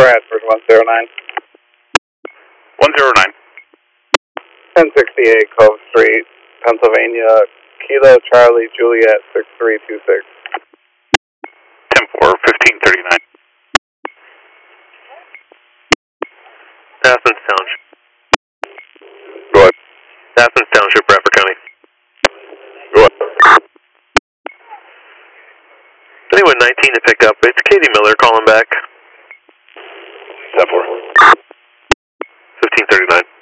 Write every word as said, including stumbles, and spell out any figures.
Bradford, one zero nine. one zero nine. ten sixty-eight Cove Street, Pennsylvania, Kilo Charlie Juliet six three two six. ten four, fifteen thirty-nine. Athens Township. Go ahead. Athens Township, Bradford County. Go ahead. Anyone nineteen to pick up. It's Katie Miller calling back. ten four. fifteen thirty-nine.